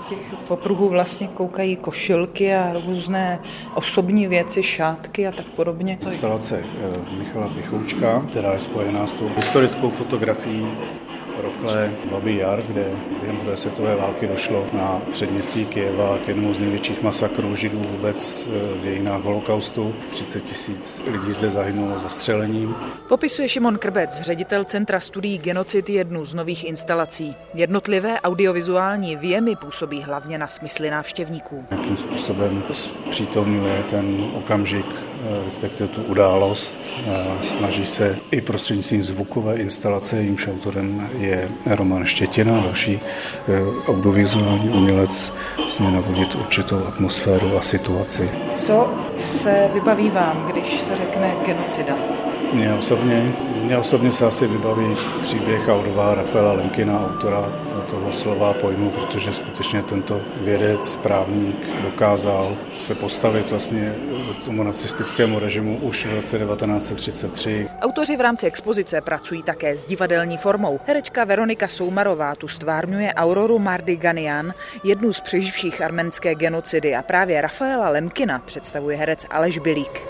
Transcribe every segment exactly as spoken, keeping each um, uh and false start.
Z těch popruhů vlastně koukají košilky a různé osobní věci, šátky a tak podobně. Instalace Michala Pichoučka, která je spojená s tou historickou fotografií Rokle Babí Jar, kde během druhé světové války došlo na předměstí Kyjeva k jednomu z největších masakrů Židů vůbec v dějinách holokaustu. třicet tisíc lidí zde zahynulo zastřelením. Popisuje Šimon Krbec, ředitel Centra studií genocid, jednu z nových instalací. Jednotlivé audiovizuální vjemy působí hlavně na smysly návštěvníků. Jakým způsobem zpřítomňuje ten okamžik, respektive tu událost, snaží se i prostřednictvím zvukové instalace, jejímž autorem je Roman Štětina, další audiovizuální umělec, vlastně navodit určitou atmosféru a situaci. Co se vybaví vám, když se řekne genocida? Mně osobně, mně osobně se asi vybaví příběh Audova Rafaela Lemkina, autora toho slova a pojmu, protože skutečně tento vědec, právník dokázal se postavit vlastně tomu nacistickému režimu už v roce devatenáct set třicet tři. Autoři v rámci expozice pracují také s divadelní formou. Herečka Veronika Soumarová tu stvárňuje Auroru Mardiganian, jednu z přeživších arménské genocidy, a právě Rafaela Lemkina představuje herec Aleš Bilík.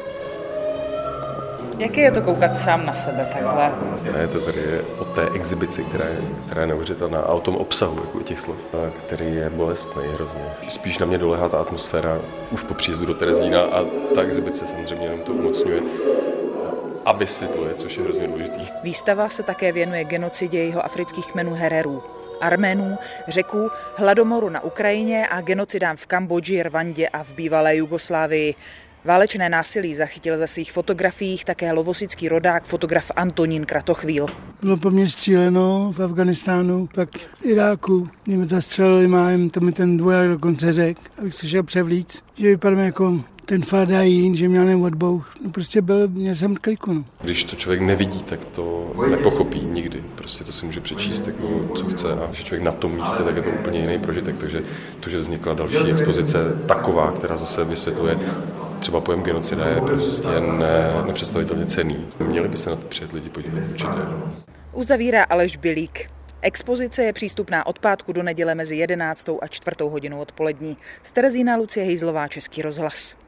Jaké je to koukat sám na sebe takhle? Je to tady o té exibici, která je, která je neuvěřitelná, a o tom obsahu jako těch slov, který je bolestný hrozně. Spíš na mě dolehá ta atmosféra už po příjezdu do Terezína a ta exibice samozřejmě jenom to umocňuje a vysvětluje, což je hrozně důležitý. Výstava se také věnuje genocidě jeho afrických kmenů Hererů, Arménů, Řeků, hladomoru na Ukrajině a genocidám v Kambodži, Rwandě a v bývalé Jugoslávii. Válečné násilí zachytil za svých fotografiích také lovosický rodák, fotograf Antonín Kratochvíl. Bylo po mně stříleno v Afganistánu, pak v Iráku. Mě mi zastřelili májem, to mi ten dvoják dokonce řekl, abych se šel převlíc, že vypadám jako ten Fadajín, že měl odbouch. No prostě byl, měl jsem kliku. No. Když to člověk nevidí, tak to nepochopí nikdy. Prostě to si může přečíst, jako, co chce, a když je člověk na tom místě, tak je to úplně jiný prožitek. Takže to, že vznikla další expozice taková, která zase vysvětluje třeba pojem genocida, je prostě ne, nepředstavitelně cenný. Měli by se na to přijet lidi podívat určitě. Uzavírá Aleš Bilík. Expozice je přístupná od pátku do neděle mezi jedenáctou a čtvrtou hodinou odpolední. Z Terezína Lucie Hejzlová, Český rozhlas.